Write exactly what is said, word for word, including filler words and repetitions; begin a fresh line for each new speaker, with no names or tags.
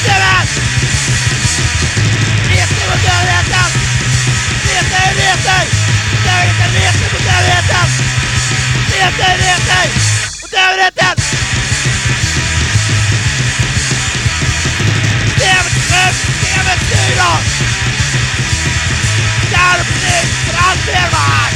Systemet! Resa mot dödligheten! Resa er, resa er! Dödligheten, resa mot dödligheten! Resa er, resa er! Mot dödligheten! Systemet slut! Systemet styr oss! Där och precis för allt er var!